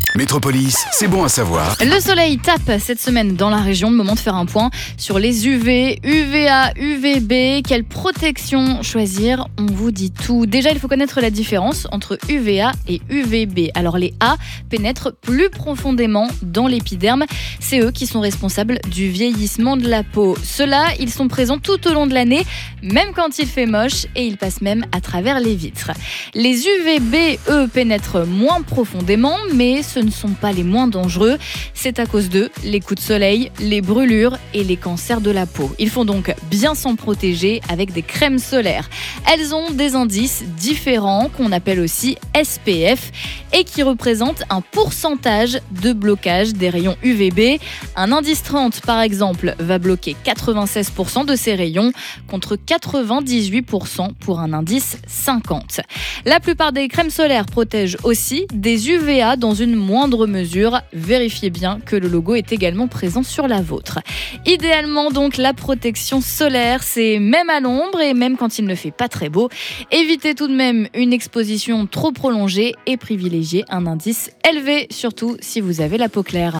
Métropolis, c'est bon à savoir. Le soleil tape cette semaine dans la région. Moment de faire un point sur les UV, UVA, UVB. Quelle protection choisir? On vous dit tout. Déjà, il faut connaître la différence entre UVA et UVB. Alors, les A pénètrent plus profondément dans l'épiderme. C'est eux qui sont responsables du vieillissement de la peau. Ceux-là, ils sont présents tout au long de l'année, même quand il fait moche, et ils passent même à travers les vitres. Les UVB, eux, pénètrent moins profondément, mais ce ne sont pas les moins dangereux. C'est à cause d'eux, les coups de soleil, les brûlures et les cancers de la peau. Il faut donc bien s'en protéger avec des crèmes solaires. Elles ont des indices différents qu'on appelle aussi SPF et qui représentent un pourcentage de blocage des rayons UVB. Un indice 30, par exemple, va bloquer 96% de ces rayons contre 98% pour un indice 50. La plupart des crèmes solaires protègent aussi des UVA dans une moindre mesure. Vérifiez bien que le logo est également présent sur la vôtre. Idéalement donc, la protection solaire, c'est même à l'ombre et même quand il ne fait pas très beau. Évitez tout de même une exposition trop prolongée et privilégiez un indice élevé, surtout si vous avez la peau claire.